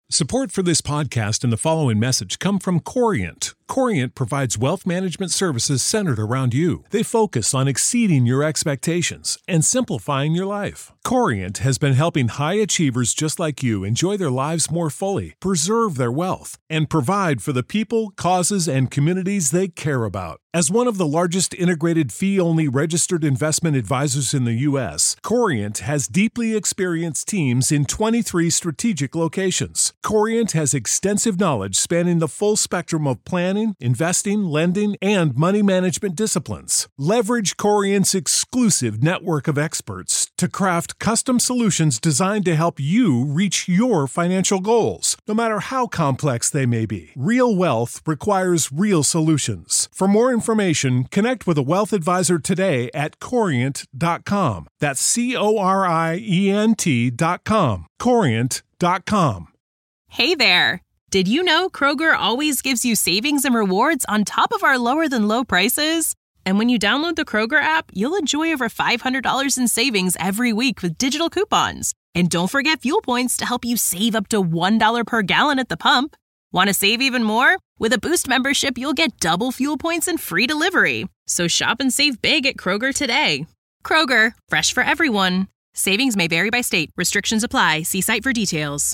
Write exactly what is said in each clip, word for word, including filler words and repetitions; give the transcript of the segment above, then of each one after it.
Support for this podcast and the following message come from Corient. Corient provides wealth management services centered around you. They focus on exceeding your expectations and simplifying your life. Corient has been helping high achievers just like you enjoy their lives more fully, preserve their wealth, and provide for the people, causes, and communities they care about. As one of the largest integrated fee-only registered investment advisors in the U S, Corient has deeply experienced teams in twenty-three strategic locations. Corient has extensive knowledge spanning the full spectrum of planning, investing, lending, and money management disciplines. Leverage Corient's exclusive network of experts to craft custom solutions designed to help you reach your financial goals, no matter how complex they may be. Real wealth requires real solutions. For more information, connect with a wealth advisor today at corient dot com. That's C O R I E N T dot com. corient dot com. Hey there! Did you know Kroger always gives you savings and rewards on top of our lower-than-low prices? And when you download the Kroger app, you'll enjoy over five hundred dollars in savings every week with digital coupons. And don't forget fuel points to help you save up to one dollar per gallon at the pump. Want to save even more? With a Boost membership, you'll get double fuel points and free delivery. So shop and save big at Kroger today. Kroger, fresh for everyone. Savings may vary by state. Restrictions apply. See site for details.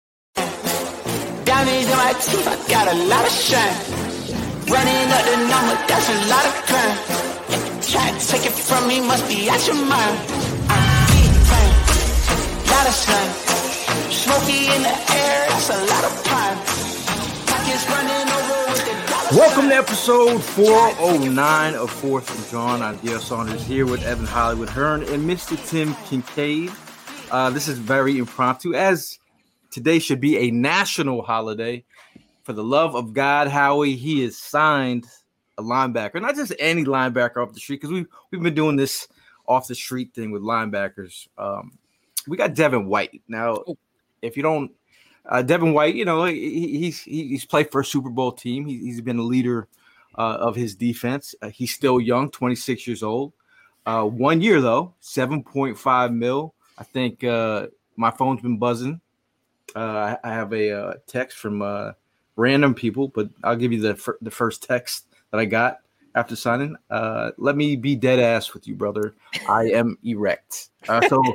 Diamonds in my teeth, I got a lot of shine. Running up the number, that's a lot of crime. Can't take it from me, must be out your mind. I'm big time, lot of sun. Smoky in the air, that's a lot of pine. Pockets running over with the dollar. Welcome to episode four oh nine of Fourth and John. I'm D L Saunders here with Evan Hollywood Hearn and Mister Tim Kincaid. Uh, this is very impromptu, as today should be a national holiday. For the love of God, Howie, he has signed a linebacker. Not just any linebacker off the street, because we've, we've been doing this off-the-street thing with linebackers. Um, we got Devin White. Now, if you don't uh, – Devin White, you know, he, he's he's played for a Super Bowl team. He, he's been a leader uh, of his defense. Uh, he's still young, twenty-six years old. Uh, one year, though, seven point five mil. I think uh, my phone's been buzzing. Uh, I have a uh, text from uh, random people, but I'll give you the fir- the first text that I got after signing. Uh, let me be dead ass with you, brother. I am erect. Uh, so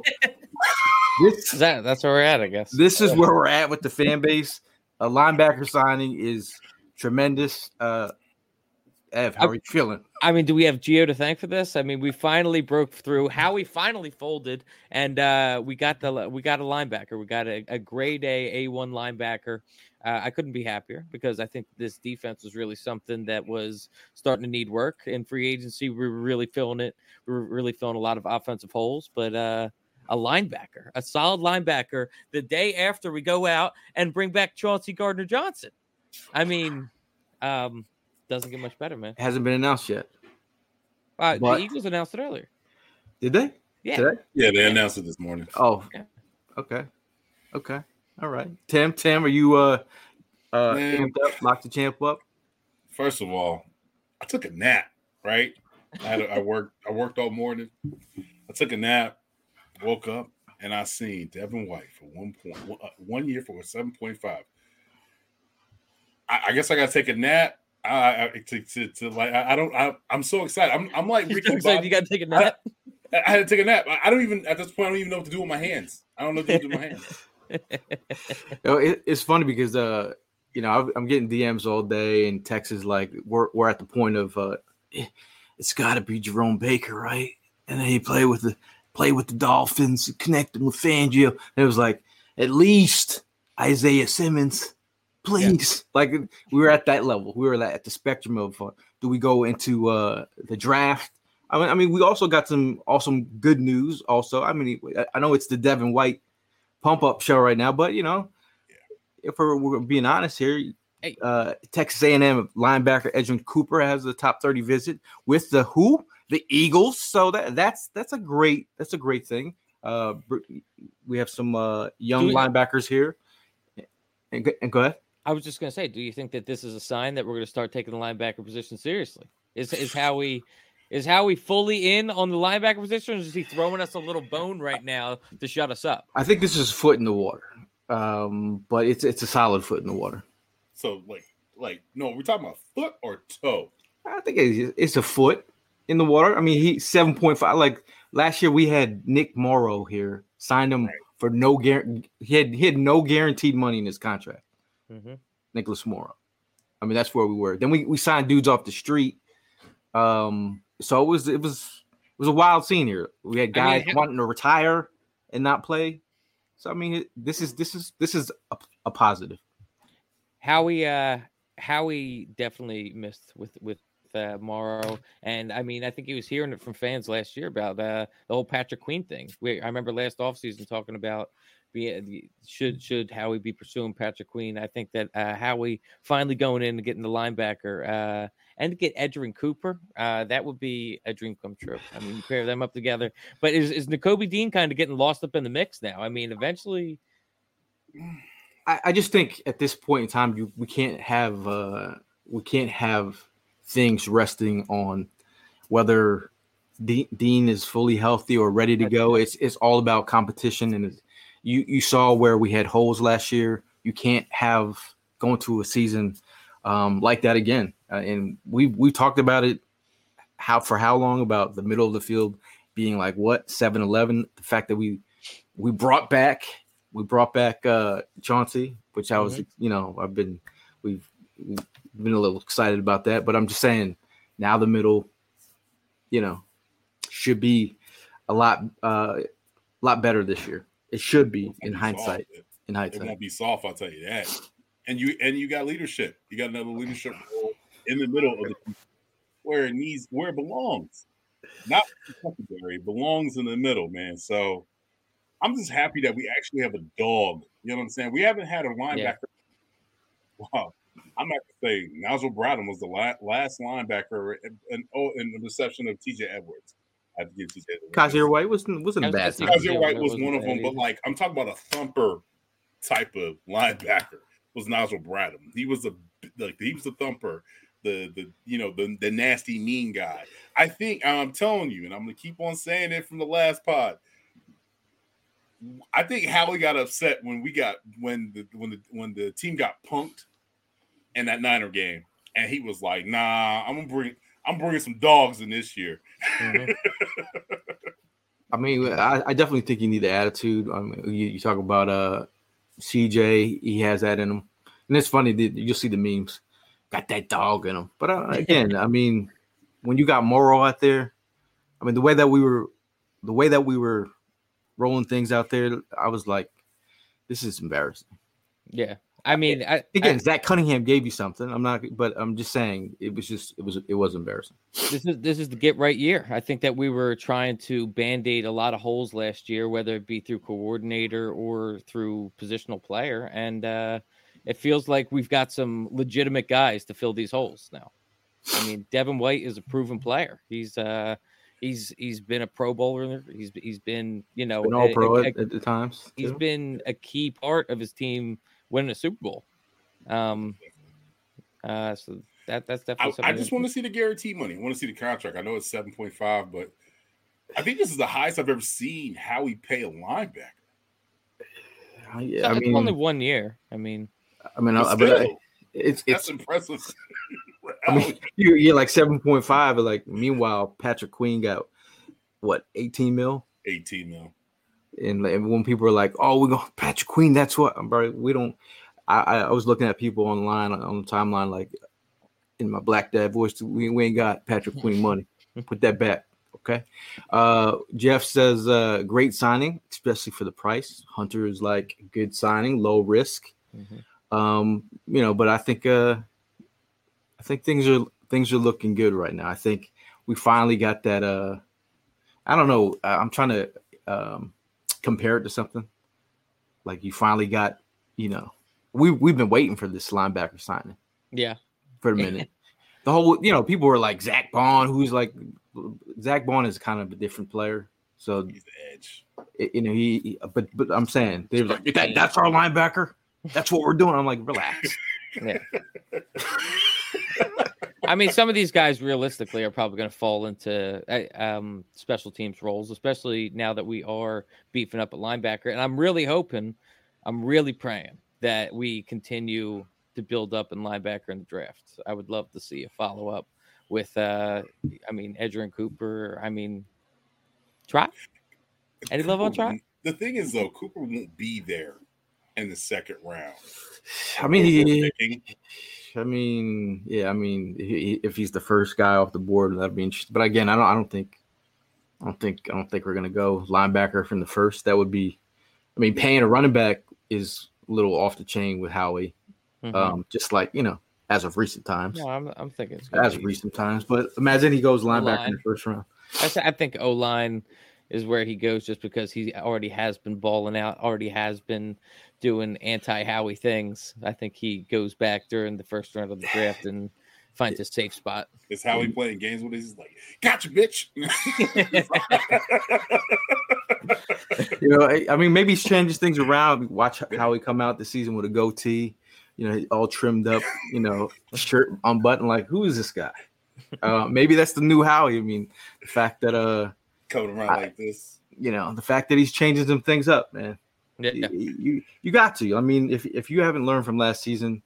this that, that's where we're at, I guess. This is where we're at with the fan base. A linebacker signing is tremendous. Uh, Ev, how are you feeling? I mean, do we have Gio to thank for this? I mean, we finally broke through. Howie finally folded, and uh, we got the we got a linebacker. We got a, a grade A A one linebacker. Uh, I couldn't be happier because I think this defense was really something that was starting to need work in free agency. We were really filling it. We were really filling a lot of offensive holes, but uh, a linebacker, a solid linebacker, the day after we go out and bring back Chauncey Gardner-Johnson. I mean, um, doesn't get much better, man. It hasn't been announced yet. Uh, but, the Eagles announced it earlier. Did they? Yeah. Today? Yeah, they announced it this morning. Oh, yeah. Okay. Okay. All right. Tim, Tim, are you uh, uh, amped up, locked the champ up? First of all, I took a nap, right? I, had a, I worked I worked all morning. I took a nap, woke up, and I seen Devin White for one point one, uh, one year for seven point five. I, I guess I got to take a nap. I, I to, to, to like I, I don't I, I'm so excited. I'm I'm like Ricky Bobby. You got to take a nap. I, I had to take a nap. I, I don't even at this point. I don't even know what to do with my hands. I don't know what to do with my hands. You know, it, it's funny because uh, you know, I'm getting D Ms all day and texts like we're we're at the point of uh, it's got to be Jerome Baker, right? And then he played with the play with the Dolphins, connected with Fangio. And it was like at least Isaiah Simmons. Please, yeah. Like we were at that level. We were at the spectrum of uh, do we go into uh, the draft? I mean, I mean, we also got some awesome good news. Also, I mean, I know it's the Devin White pump up show right now, but you know, yeah. if we're, we're being honest here, uh, Texas A and M linebacker Edgerrin Cooper has the top thirty visit with the who the Eagles. So that that's that's a great that's a great thing. Uh, we have some uh, young we- linebackers here. And, and go ahead. I was just going to say, do you think that this is a sign that we're going to start taking the linebacker position seriously? Is is Howie is Howie fully in on the linebacker position, or is he throwing us a little bone right now to shut us up? I think this is a foot in the water. Um, but it's it's a solid foot in the water. So like like no, we're talking about foot or toe. I think it's, it's a foot in the water. I mean, he seven point five. Like last year, we had Nick Morrow here, signed him right. for no guarantee. He had he had no guaranteed money in his contract. Mm-hmm. Nicholas Morrow. I mean, that's where we were. Then we, we signed dudes off the street. Um, so it was it was it was a wild scene here. We had guys I mean, wanting to retire and not play. So I mean, this is this is this is a, a positive. Howie, uh, Howie definitely missed with with uh, Morrow, and I mean, I think he was hearing it from fans last year about uh, the whole Patrick Queen thing. We, I remember last offseason talking about be should should Howie be pursuing Patrick Queen. I think that uh, Howie finally going in and getting the linebacker uh, and to get Edgerrin Cooper, uh, that would be a dream come true. I mean, you pair them up together. But is is Nakobe Dean kind of getting lost up in the mix now? I mean, eventually. I, I just think at this point in time, you we can't have uh, we can't have things resting on whether De- Dean is fully healthy or ready to go. It's it's all about competition, and it's, you you saw where we had holes last year. You can't have going to a season um, like that again. Uh, and we we talked about it how for how long about the middle of the field being like what seven eleven. The fact that we we brought back. We brought back uh, Chauncey, which I was, mm-hmm. you know, I've been, we've, we've been a little excited about that. But I'm just saying, now the middle, you know, should be a lot, uh, lot better this year. It should be in be hindsight. Soft. In hindsight, it won't be soft. I'll tell you that. And you and you got leadership. You got another leadership role in the middle of the where it needs, where it belongs, not secondary. Belongs in the middle, man. So. I'm just happy that we actually have a dog. You know what I'm saying? We haven't had a linebacker. Yeah. Wow. I'm not going to say Nigel Bradham was the last, last linebacker in, in, oh, in the reception of T J Edwards. I have to give T J Edwards. Kaiser White wasn't, wasn't bad. Kaiser White was one of them, but like I'm talking about a thumper type of linebacker was Nigel Bradham. He was a like he was a thumper, the the you know the the nasty mean guy. I think I'm telling you, and I'm going to keep on saying it from the last pod. I think Howie got upset when we got when the when the when the team got punked in that Niner game, and he was like, "Nah, I'm gonna bring I'm bringing some dogs in this year." Mm-hmm. I mean, I, I definitely think you need the attitude. I mean, you, you talk about uh, C J, he has that in him, and it's funny that you'll see the memes, got that dog in him. But uh, again, I mean, when you got Morrow out there, I mean, the way that we were, the way that we were. rolling things out there, I was like, this is embarrassing. Yeah. I mean, I, again, I, Zach Cunningham gave you something. I'm not, but I'm just saying it was just, it was, it was embarrassing. This is, this is the get right year. I think that we were trying to band-aid a lot of holes last year, whether it be through coordinator or through positional player. And uh, it feels like we've got some legitimate guys to fill these holes now. I mean, Devin White is a proven player. He's, uh, He's he's been a Pro Bowler. He's he's been you know been all pro a, a, at, at the times. He's too. been a key part of his team winning a Super Bowl. Um, uh, so that that's definitely. I, I just want to see the guarantee money. I want to see the contract. I know it's seven point five, but I think this is the highest I've ever seen Howie pay a linebacker. Uh, yeah, so I it's mean, only one year. I mean, I mean, but I, still, but I, it's that's it's impressive. I mean, you you're like seven point five, but like meanwhile, Patrick Queen got what eighteen mil, eighteen mil, and, and when people are like, "Oh, we're going Patrick Queen," that's what, bro. We don't. I, I was looking at people online on the timeline, like in my Black Dad voice, we, we ain't got Patrick Queen money. Put that back, okay? Uh, Jeff says, uh, "Great signing, especially for the price." Hunter is like good signing, low risk. Mm-hmm. Um, you know, but I think. Uh, I think things are things are looking good right now. I think we finally got that. Uh, I don't know. I'm trying to um, compare it to something. Like you finally got, you know, we we've been waiting for this linebacker signing. Yeah, for a minute. The whole, you know, people were like Zach Bond, who's like Zach Bond is kind of a different player. So he's the edge. It, you know, he, he. But but I'm saying they're like that, that's our linebacker. That's what we're doing. I'm like, relax. Yeah. I mean, some of these guys realistically are probably going to fall into um, special teams roles, especially now that we are beefing up at linebacker. And I'm really hoping I'm really praying that we continue to build up in linebacker in the draft. I would love to see a follow up with, uh, I mean, Edgerrin Cooper. I mean, Trot. Any love on Trot? The thing is, though, Cooper won't be there in the second round. I mean, he, I mean, yeah, I mean, he, if he's the first guy off the board, that'd be interesting. But again, I don't, I don't think, I don't think, I don't think we're gonna go linebacker from the first. That would be, I mean, paying a running back is a little off the chain with Howie. Mm-hmm. Um, just like, you know, as of recent times. No, I'm, I'm thinking it's as of recent times. But imagine he goes linebacker O-line in the first round. I, I think O-line is where he goes just because he already has been balling out, already has been doing anti-Howie things. I think he goes back during the first round of the draft and finds a safe spot. Is Howie playing games with us? He's like, gotcha, bitch. You know, I, I mean, maybe he changes things around. Watch Howie come out this season with a goatee, you know, all trimmed up, you know, shirt unbuttoned. Like, who is this guy? Uh, maybe that's the new Howie. I mean, the fact that uh, coming around I, like this, you know, the fact that he's changing some things up, man. Yeah, yeah. You, you you got to. I mean, if if you haven't learned from last season,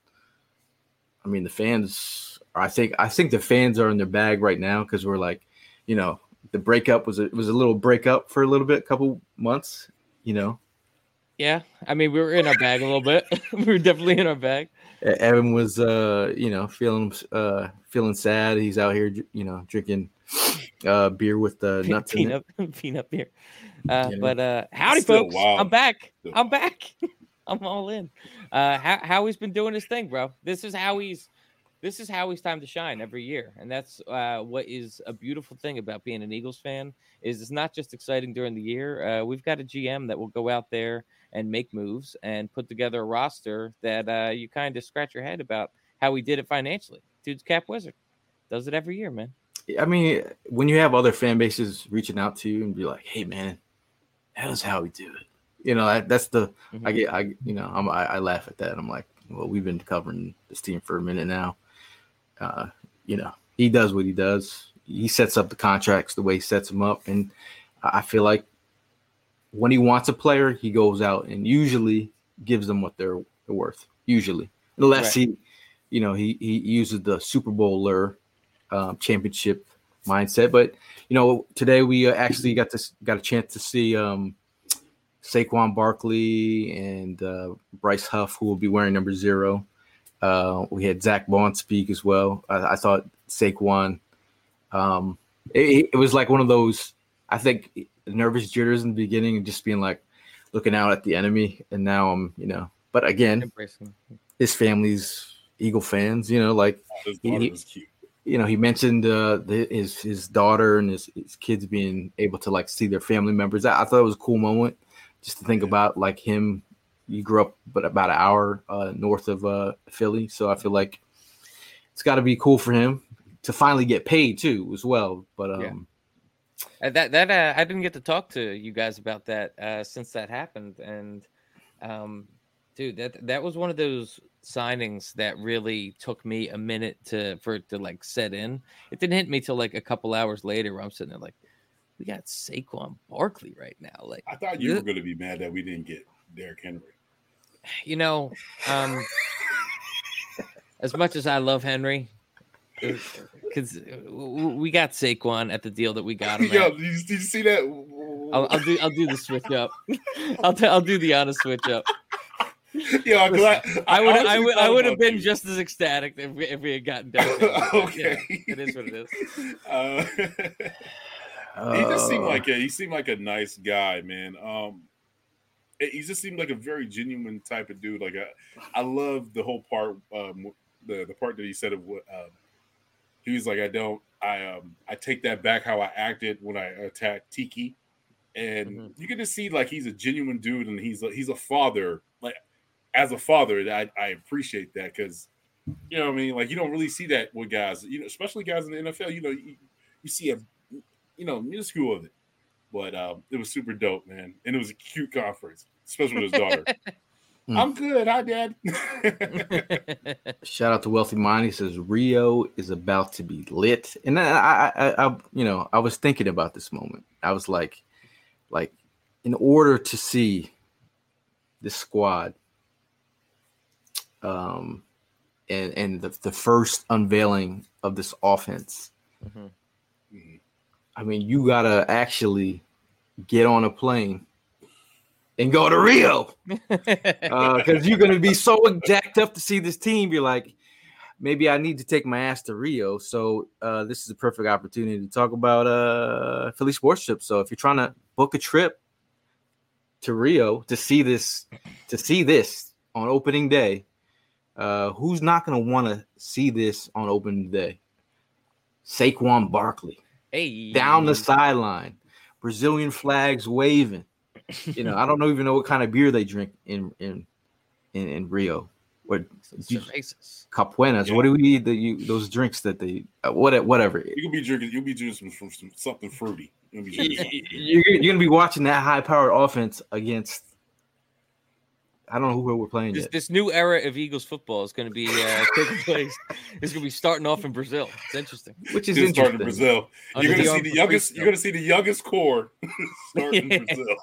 I mean, the fans. I think I think the fans are in their bag right now because we're like, you know, the breakup was a, it was a little breakup for a little bit, a couple months, you know. Yeah, I mean, we were in our bag a little bit. We were definitely in our bag. Evan was, uh, you know, feeling uh, feeling sad. He's out here, you know, drinking uh, beer with the nuts peanut, in it. Peanut beer. Uh, Yeah. But uh, howdy, Still folks! wild. I'm back. Still I'm back. I'm all in. Uh, how Howie's been doing his thing, bro. This is Howie's. This is Howie's time to shine every year, and that's uh, what is a beautiful thing about being an Eagles fan. Is it's not just exciting during the year. Uh, we've got a G M that will go out there and make moves and put together a roster that uh, you kind of scratch your head about how he did it financially. Dude's cap wizard. Does it every year, man. I mean, when you have other fan bases reaching out to you and be like, "Hey, man, that is how we do it," you know, that, that's the Mhm. I get, I you know, I'm, I, I laugh at that. I'm like, well, we've been covering this team for a minute now. Uh, you know, he does what he does. He sets up the contracts the way he sets them up, and I feel like when he wants a player, he goes out and usually gives them what they're, they're worth. Usually, unless Right. he, you know, he he uses the Super Bowl lure, um, championship mindset. But you know, today we uh, actually got this got a chance to see um, Saquon Barkley and uh, Bryce Huff, who will be wearing number zero. Uh, we had Zach Bond speak as well. I, I thought Saquon, um, it, it was like one of those, I think, nervous jitters in the beginning and just being like looking out at the enemy. And now I'm, you know, but again, Embracing. his family's Eagle fans, you know, like, His he- daughter he- was cute. you know, he mentioned uh, the, his his daughter and his, his kids being able to like see their family members. I, I thought it was a cool moment just to think Yeah. about like him. You grew up, but about an hour uh, north of uh, Philly, so I feel like it's got to be cool for him to finally get paid too, as well. But um, Yeah. Uh, that that uh, I didn't get to talk to you guys about that uh, since that happened, and um, dude, that that was one of those signings that really took me a minute to for it to like set in. It didn't hit me till like a couple hours later, where I'm sitting there like, we got Saquon Barkley right now. Like, I thought you Th- were going to be mad that we didn't get Derrick Henry. you know, um, as much as I love Henry, because we got Saquon at the deal that we got him Yo, at. did you, did you see that? I'll, I'll do I'll do the switch up. I'll t- I'll do the honest switch up. Yo, I'm glad- I would I honestly would I thought would have about been you. just as ecstatic if we, if we had gotten Derrick Henry. But Okay. yeah, it is what it is. Uh, uh, he just seemed like a he seemed like a nice guy, man. Um, it- he just seemed like a very genuine type of dude. Like I, I love the whole part, um, the the part that he said of what um, he was like. I don't, I um, I take that back. How I acted when I attacked Tiki, and Mhm. you can just see like he's a genuine dude, and he's a, he's a father. Like as a father, I I appreciate that because you know what I mean. Like you don't really see that with guys, you know, especially guys in the N F L. You know, you, you see a you know minuscule of it. But um, it was super dope, man. And it was a cute conference, especially with his daughter. Hmm. I'm good. Hi, Dad. shout out to Wealthy Mind. He says Rio is about to be lit, and I, I, I, I, you know, I was thinking about this moment. I was like, like, in order to see this squad, um, and and the, the first unveiling of this offense, mm-hmm. I mean, you gotta actually get on a plane and go to Rio, because uh, you're gonna be so jacked up to see this team. You're like, maybe I need to take my ass to Rio. So uh, this is a perfect opportunity to talk about uh, Philly sports trips. So if you're trying to book a trip to Rio to see this, to see this on opening day, uh, who's not going to want to see this on opening day? Saquon Barkley, hey, down the sideline, Brazilian flags waving. You know, I don't know even know what kind of beer they drink in in in, in Rio. What Capuenas? Yeah. What do we need? The you, those drinks that they uh, what whatever. You can be drinking. You'll be drinking some, some something fruity. You'll be drinking something fruity. You're, you're gonna be watching that high-powered offense against. I don't know who we're playing this, yet. This new era of Eagles football is going to be uh, taking place. It's going to be starting off in Brazil. It's interesting. Which is Just interesting. Starting in Brazil. Under you're going to see the youngest. You're going to see the youngest core starting in Brazil.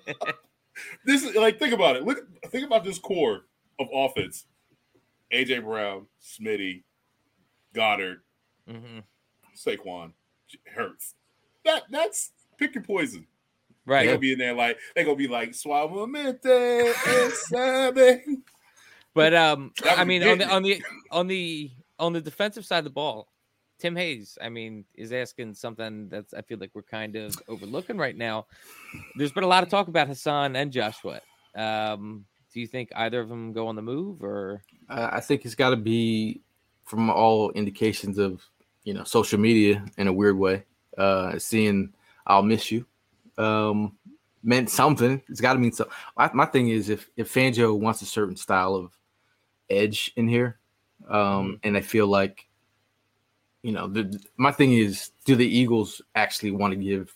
This is like think about it. Look, think about this core of offense. A J Brown, Smitty, Goddard, mm-hmm. Saquon, Hurts. That that's pick your poison. Right. They're gonna be in there like they're gonna be like suavemente sabe. But um I mean on the on the on the on the defensive side of the ball, Tim Hayes, I mean, is asking something that's I feel like we're kind of overlooking right now. There's been a lot of talk about Hassan and Josh Sweat. Um, do you think either of them go on the move, or uh, I think it's got to be, from all indications of you know social media in a weird way, uh, seeing "I'll miss you" um, meant something. It's got to mean something. My, my thing is if if Fangio wants a certain style of edge in here, um, mm-hmm. and I feel like you know the my thing is, do the Eagles actually want to give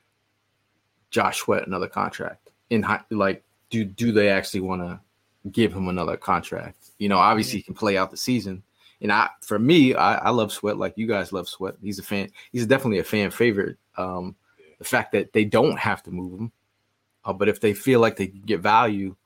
Josh Sweat another contract in high, like? Do do they actually want to give him another contract? You know, obviously he can play out the season. And I, for me, I, I love Sweat like you guys love Sweat. He's a fan. He's definitely a fan favorite. Um, the fact that they don't have to move him, uh, but if they feel like they can get value,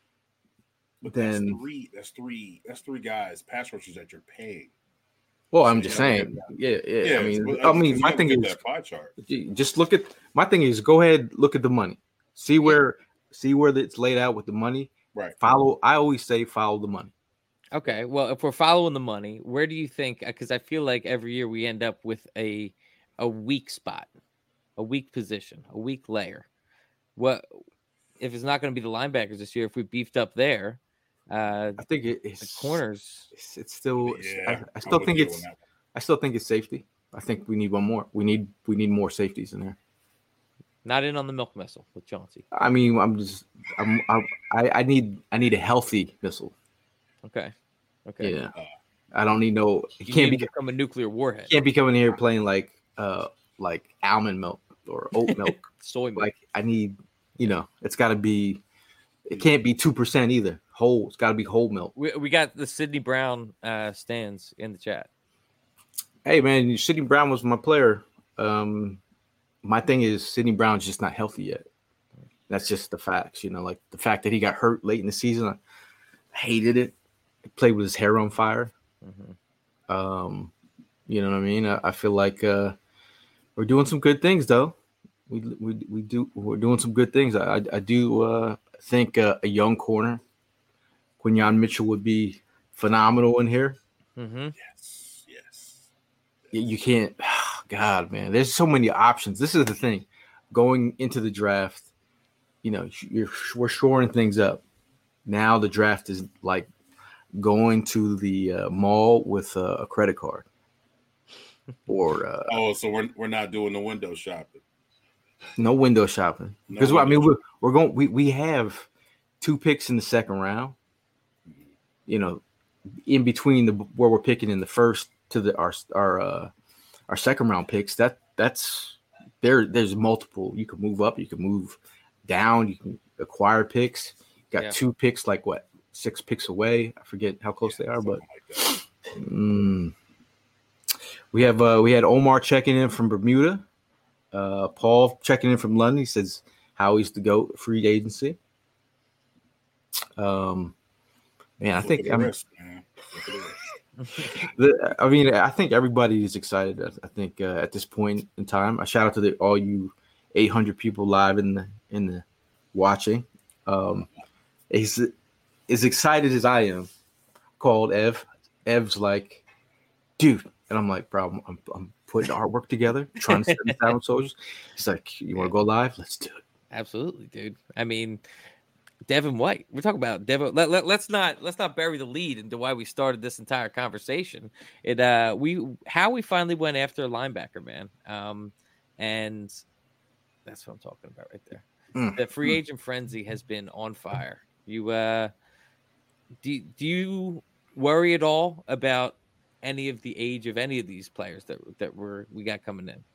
but then that's three. That's three. That's three guys, pass rushers that you're paying. Well, I'm just saying. Yeah, yeah. yeah I mean, I mean, my thing is that pie chart. Just look at my thing is go ahead, look at the money, see where. See where it's laid out with the money. Right. Follow. I always say follow the money. Okay. Well, if we're following the money, where do you think? Because I feel like every year we end up with a a weak spot, a weak position, a weak layer. What if it's not going to be the linebackers this year? If we beefed up there, uh, I think it, it's the corners. It's, it's still. Yeah, I, I still think it's. I still think it's safety. I think we need one more. We need. We need more safeties in there. Not in on the milk missile with Chauncey. I mean, I'm just, I'm, I'm I, I need, I need a healthy missile. Okay. Okay. Yeah. I don't need no. It you can't need be become a nuclear warhead. Can't be coming here playing like, uh, like almond milk or oat milk, soy milk. Like I need, you know, it's got to be. It can't be two percent either. Whole. It's got to be whole milk. We we got the Sidney Brown uh, stands in the chat. Hey man, Sidney Brown was my player. Um. My thing is Sidney Brown's just not healthy yet. That's just the facts, you know, like the fact that he got hurt late in the season. I hated it. He played with his hair on fire. Mm-hmm. Um, you know what I mean? I, I feel like uh, we're doing some good things though. We we we do we're doing some good things. I I, I do uh, think uh, a young corner, Quinyon Mitchell, would be phenomenal in here. Mm-hmm. Yes, yes. You, you can't. God, man, there's so many options. This is the thing. Going into the draft, you know, you're, we're shoring things up. Now the draft is like going to the uh, mall with uh, a credit card. Or uh, oh, so we're we're not doing the window shopping. No window shopping because no I mean we're we're going we we have two picks in the second round. You know, in between the where we're picking in the first to the our our. Uh, Our second round picks, that that's there. There's multiple. You can move up, you can move down, you can acquire picks. Got yeah. two picks, like what, six picks away. I forget how close yeah, they are, but like mm, we have uh, we had Omar checking in from Bermuda. Uh, Paul checking in from London. He says Howie's to go free agency. Um, man, I Look think at the I'm, risk, man. Look at the risk. the, I mean, I think everybody is excited. I think uh, at this point in time, a shout out to the, all you eight hundred people live in the in the watching. Um, he's as excited as I am. Called Ev. Ev's like, dude, and I'm like, bro, I'm I'm putting artwork together, trying to send Silent Soldiers. He's like, you want to go live? Let's do it. Absolutely, dude. I mean, Devin White. We're talking about Devin. Let, let, let's not let's not bury the lead into why we started this entire conversation. It uh we how we finally went after a linebacker, man. Um, and that's what I'm talking about right there. Mm. The free agent frenzy has been on fire. You uh, do do you worry at all about any of the age of any of these players that that were we got coming in?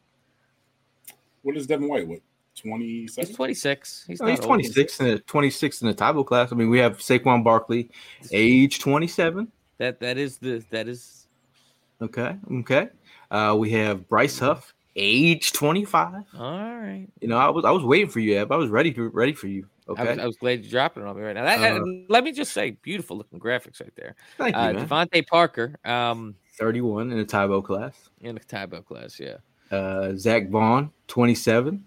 What is Devin White? What, twenty-seven? He's twenty-six. He's, No, not he's old. twenty-six in the twenty-six in the Tybo class. I mean, we have Saquon Barkley, age twenty-seven. That that is the that is Okay, okay. Uh, we have Bryce Huff, age twenty-five. all right. You know, I was I was waiting for you, Eb. I was ready to ready for you. Okay, I was, I was glad you dropped it on me right now. That, Uh, let me just say, beautiful looking graphics right there. thank you, Uh, man. Devontae Parker, um, thirty-one in the Tybo class. in the Tybo class, yeah. Uh, Zach Vaughn, twenty-seven.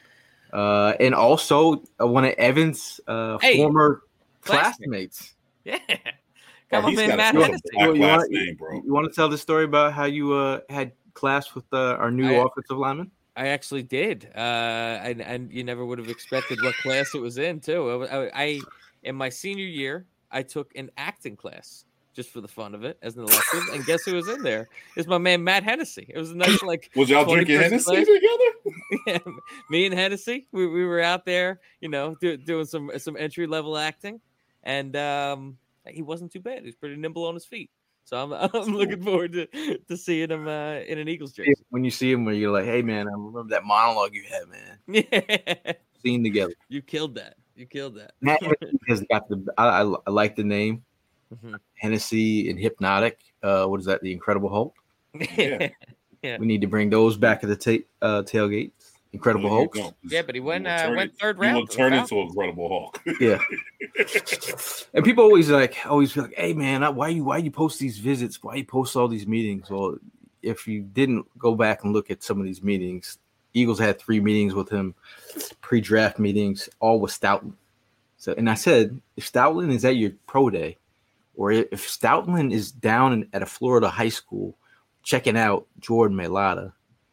Uh, and also uh, one of Evan's uh, Hey, former classmate. classmates. Yeah. Oh, Come on, he's man, got a Matt fucking Hennessy. black You last want- name, bro. You want to tell the story about how you uh, had class with uh, our new I- offensive lineman? I actually did, uh, and and you never would have expected what class it was in too. I, I, I in my senior year, I took an acting class just for the fun of it as an elective, and guess who was in there? It's my man Matt Hennessy. It was a nice like. Was y'all twenty drinking person Hennessy class. together? Yeah, me and Hennessy, we, we were out there, you know, do, doing some some entry level acting, and um, he wasn't too bad. He was pretty nimble on his feet. So I'm I'm looking forward to, to seeing him uh, in an Eagles jersey. When you see him, where you're like, "Hey, man, I remember that monologue you had, man." Yeah, Scene together. you killed that. You killed that. Matt Hennessy has got the. I, I, I like the name Mhm. Hennessy and Hypnotic. Uh, what is that? The Incredible Hulk. Yeah. Yeah. We need to bring those back at the ta- uh, tailgates. Incredible Well, Hulk. you don't. Yeah, but he went will uh, turn went it- third He round. will to the turn Falcons. into a Incredible Hulk. Yeah. And people always like, always be like, "Hey, man, why you why you post these visits? Why you post all these meetings?" Well, if you didn't go back and look at some of these meetings, Eagles had three meetings with him, pre-draft meetings, all with Stoutland. So, and I said, if Stoutland is at your pro day, or if Stoutland is down in, at a Florida high school checking out Jordan Mailata,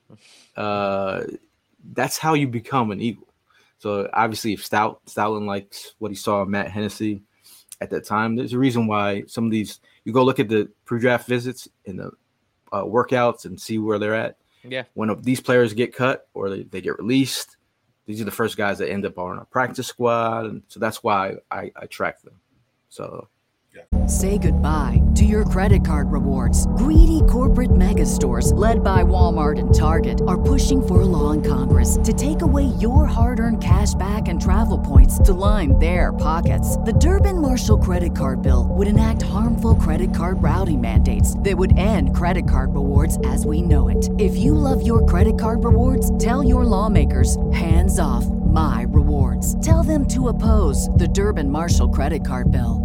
uh, that's how you become an Eagle. So obviously, if Stout Stoutland likes what he saw of Matt Hennessy at that time, there's a reason why some of these you go look at the pre-draft visits and the uh, workouts and see where they're at. Yeah. When these players get cut or they, they get released, these are the first guys that end up on our practice squad, and so that's why I, I track them. So. Say goodbye to your credit card rewards. Greedy corporate mega stores, led by Walmart and Target, are pushing for a law in Congress to take away your hard-earned cash back and travel points to line their pockets. The Durbin-Marshall credit card bill would enact harmful credit card routing mandates that would end credit card rewards as we know it. If you love your credit card rewards, tell your lawmakers, hands off my rewards. Tell them to oppose the Durbin-Marshall credit card bill.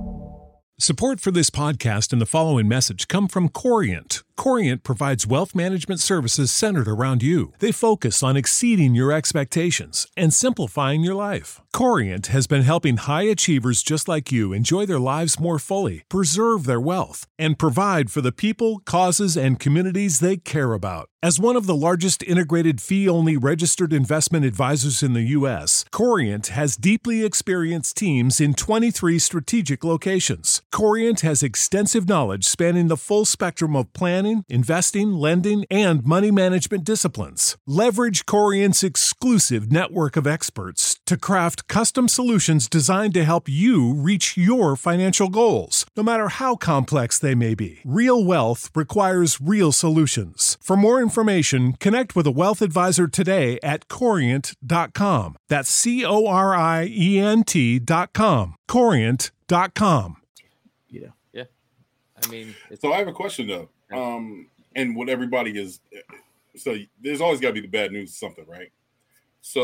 Support for this podcast and the following message come from Corient. Corient provides wealth management services centered around you. They focus on exceeding your expectations and simplifying your life. Corient has been helping high achievers just like you enjoy their lives more fully, preserve their wealth, and provide for the people, causes, and communities they care about. As one of the largest integrated fee-only registered investment advisors in the U S, Corient has deeply experienced teams in twenty-three strategic locations. Corient has extensive knowledge spanning the full spectrum of planning, investing, lending, and money management disciplines. Leverage Corient's exclusive network of experts to craft custom solutions designed to help you reach your financial goals, no matter how complex they may be. Real wealth requires real solutions. For more information, connect with a wealth advisor today at corient dot com. That's C O R I E N T dot com. corient dot com. Yeah. Yeah. I mean, it's, So I have a question though. Um, and what everybody is, so there's always got to be the bad news, something, right? So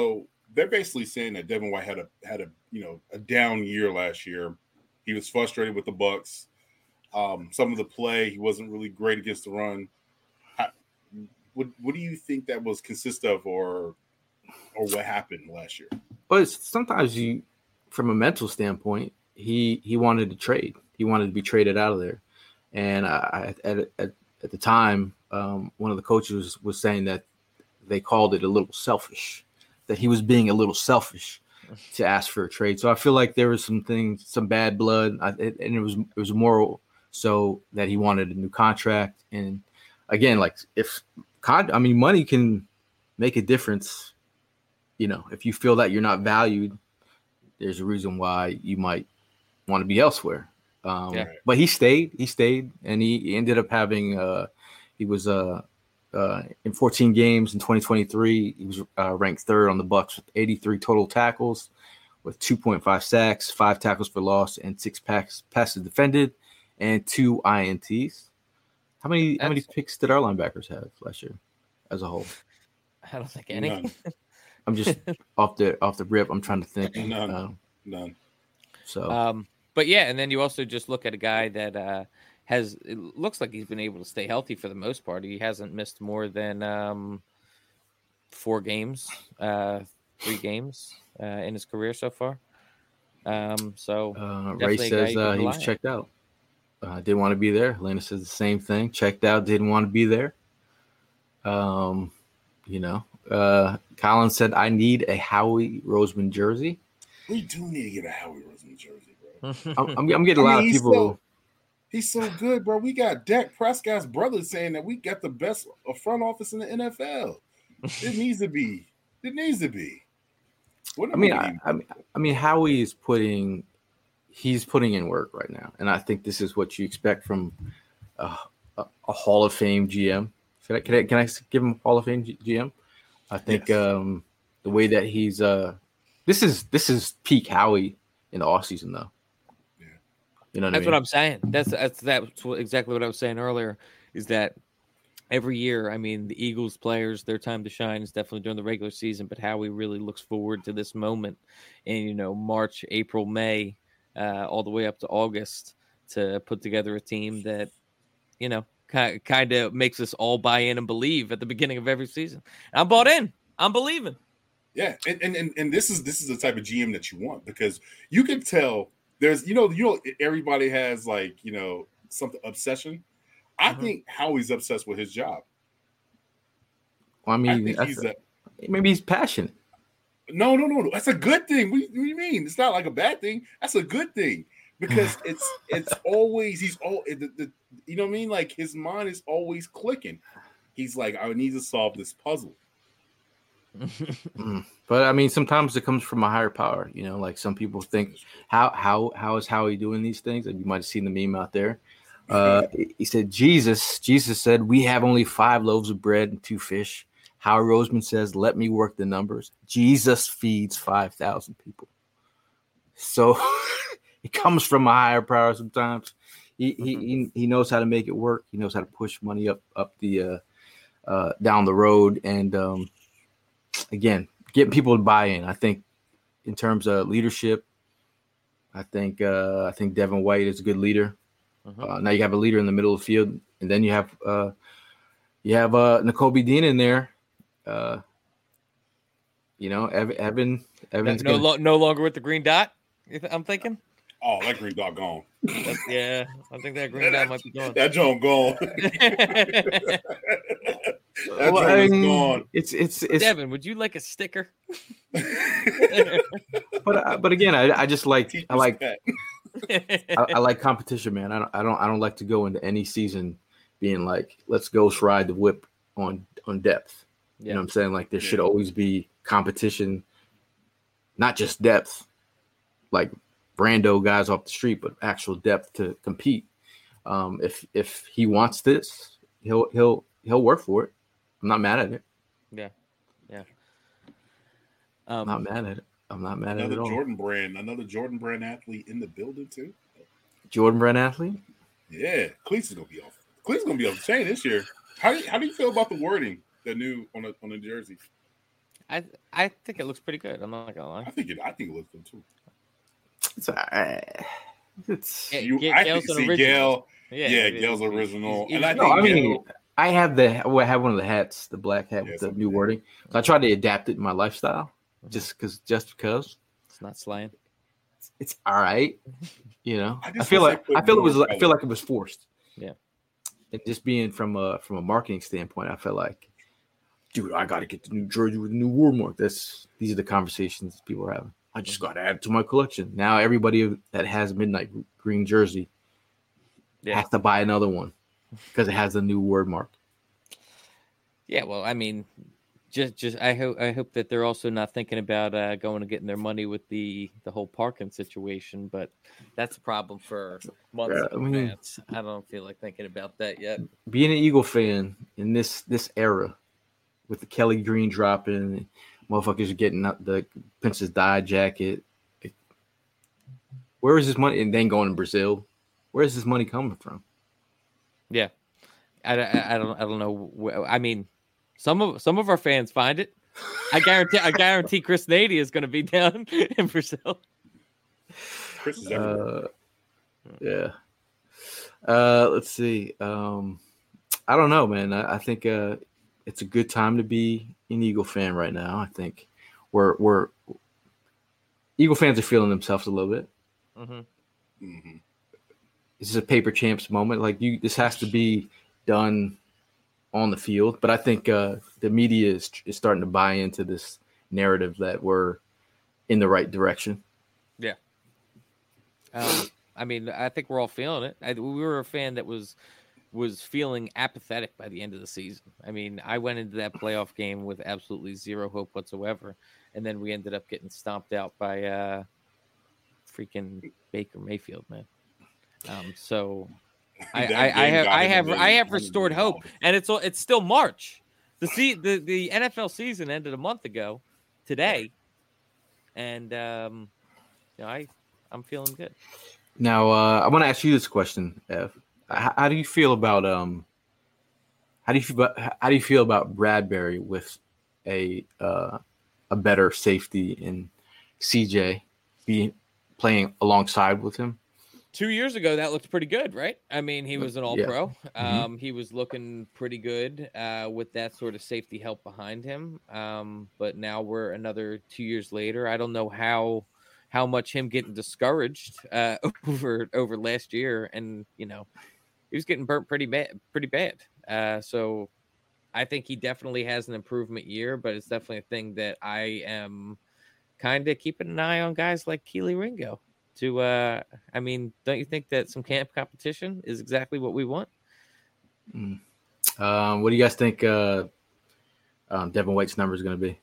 they're basically saying that Devin White had a had a you know a down year last year. He was frustrated with the Bucks. Um, some of the play, he wasn't really great against the run. How, what what do you think that was consist of, or or what happened last year? Well, it's, sometimes you, from a mental standpoint, he he wanted to trade. He wanted to be traded out of there, and I, at at at the time, um, one of the coaches was, was saying that they called it a little selfish, that he was being a little selfish to ask for a trade. So I feel like there was some things, some bad blood, I, it, and it was it was moral. So that he wanted a new contract, and again, like if con- I mean, money can make a difference. You know, if you feel that you're not valued, there's a reason why you might want to be elsewhere. Um, yeah. But he stayed. He stayed, and he, he ended up having. Uh, he was uh, uh, in fourteen games in twenty twenty-three. He was uh, ranked third on the Bucks with eighty-three total tackles, with two point five sacks, five tackles for loss, and six pass, passes defended, and two I N Ts. How many That's, how many picks did our linebackers have last year, as a whole? I don't think any. None. I'm just off the off the rip. I'm trying to think. None. Uh, None. So. Um, But yeah, and then you also just look at a guy that uh, has it looks like he's been able to stay healthy for the most part. He hasn't missed more than um, four games, uh, three games uh, in his career so far. Um, so uh, Ray says uh, he was checked out. Uh, didn't want to be there. Lena says the same thing. Checked out, didn't want to be there. Um, you know, uh, Colin said, "I need a Howie Roseman jersey." We do need to get a Howie Roseman jersey. I'm, I'm, I'm getting a lot I mean, of people. So, he's so good, bro. We got Dak Prescott's brother saying that we got the best front office in the N F L. It needs to be. It needs to be. What I mean, I, I mean, I mean, Howie is putting. He's putting in work right now, and I think this is what you expect from a, a, a Hall of Fame G M. Can I, can I, can I give him Hall of Fame G M? I think yes. um, the way that he's. Uh, this is this is peak Howie in the offseason, though. You know what that's I mean? what I'm saying. That's that's that's what, exactly what I was saying earlier. Is that every year? I mean, the Eagles players, their time to shine is definitely during the regular season. But Howie really looks forward to this moment in you know March, April, May, uh, all the way up to August to put together a team that you know kind kind of makes us all buy in and believe at the beginning of every season. I'm bought in. I'm believing. Yeah, and and and this is this is the type of G M that you want because you can tell. There's, you know, you know, everybody has like, you know, something obsession. I mm-hmm. think Howie's obsessed with his job. Well, I mean, I he's a, maybe he's passionate. No, no, no, no. That's a good thing. What, what do you mean? It's not like a bad thing. That's a good thing because it's it's always he's all the, the you know what I mean. Like his mind is always clicking. He's like, I need to solve this puzzle. mm. But I mean, sometimes it comes from a higher power. You know, like some people think, how how how is Howie doing these things? Like you might have seen the meme out there. Uh, he said, Jesus, Jesus said, we have only five loaves of bread and two fish. Howie Roseman says, let me work the numbers. Jesus feeds five thousand people. So it comes from a higher power sometimes. He, he he knows how to make it work. He knows how to push money up up the uh, uh, down the road. And um, again, getting people to buy in. I think in terms of leadership, I think uh, I think Devin White is a good leader. Uh-huh. Uh, now you have a leader in the middle of the field, and then you have uh, you have uh, Nakobe Dean in there. Uh, you know, Evan, Evan Evans no, no, gonna... lo- no longer with the green dot. I'm thinking. Oh, that green dot gone. That's, yeah, I think that green dot might be gone. That joint gone. that well, joint I is mean, gone. It's it's it's. Devin, would you like a sticker? but uh, but again, I I just like I like I, I like competition, man. I don't I don't I don't like to go into any season being like, let's go ride the whip on on depth. Yeah. You know what I'm saying? Like there yeah. should always be competition, not just depth, like Brando guys off the street, but actual depth to compete. Um, if if he wants this, he'll he'll he'll work for it. I'm not mad at it. Yeah, yeah. Um, I'm not mad at it. I'm not mad at it at all. Another Jordan Brand, another Jordan Brand athlete in the building too. Jordan Brand athlete? Yeah, Cleats is gonna be off. Cleats is gonna be off the chain this year. How do you, how do you feel about the wording, the new on the on the jersey? I I think it looks pretty good. I'm not gonna lie. I think it. I think it looks good too. It's all right. It's Yeah, You, Ga- I Gail's think an see original. Gail. Yeah, Yeah, it is. Gail's He's- original, he's- and I he's- no, I think mean, Gail. I have the well, I have one of the hats, the black hat Yeah, with the something new like wording. So I tried to adapt it in my lifestyle, just because, just because It's not slaying. it's all right. You know, I I, just feel wish like they put I feel it more was I feel color. like it was forced. Yeah. And just being from a from a marketing standpoint, I felt like, dude, I got to get the new jersey with the new watermark. That's these are the conversations people are having. I just got to add it to my collection. Now everybody that has a midnight green jersey Yeah. has to buy another one because it has the new word mark. Yeah, well, I mean, just just I hope I hope that they're also not thinking about uh, going and getting their money with the the whole parking situation, but that's a problem for months Yeah, in I mean- advance. I don't feel like thinking about that yet. Being an Eagle fan in this this era, with the Kelly Green dropping, motherfuckers are getting up the Princess Di jacket. Where is this money? And then going to Brazil. Where is this money coming from? Yeah, I, I, I don't I don't know. wh- I mean, some of some of our fans find it. I guarantee I guarantee Chris Nady is going to be down in Brazil. Chris is everywhere. Uh, yeah. Uh, let's see. Um, I don't know, man. I, I think uh, it's a good time to be an Eagle fan right now. I think we're we're Eagle fans are feeling themselves a little bit. Mm-hmm. hmm This is a paper champs moment. Like you, this has to be done on the field. But I think uh, the media is is starting to buy into this narrative that we're in the right direction. Yeah. Um, I mean, I think we're all feeling it. I, we were a fan that was was feeling apathetic by the end of the season. I mean, I went into that playoff game with absolutely zero hope whatsoever, and then we ended up getting stomped out by uh, freaking Baker Mayfield, man. Um, so I, That I, I game have got I him a have million- I have hundred restored million hope, dollars. and it's all- it's still March. The se- the the N F L season ended a month ago today, and um, you know, I I'm feeling good. Now, uh, I want to ask you this question, Ev. How, how do you feel about um? How do you feel about, how do you feel about Bradbury with a uh, a better safety in C J being playing alongside with him? Two years ago, that looked pretty good, right? I mean, he was an all-pro. Mhm. Um, he was looking pretty good uh, with that sort of safety help behind him. Um, but now we're another two years later. I don't know how how much him getting discouraged uh, over over last year, and you know, he was getting burnt pretty bad, pretty bad. Uh, so I think he definitely has an improvement year, but it's definitely a thing that I am kind of keeping an eye on guys like Keely Ringo. To, uh, I mean, don't you think that some camp competition is exactly what we want? Mm. Um, what do you guys think uh, um, Devin White's number is going to be?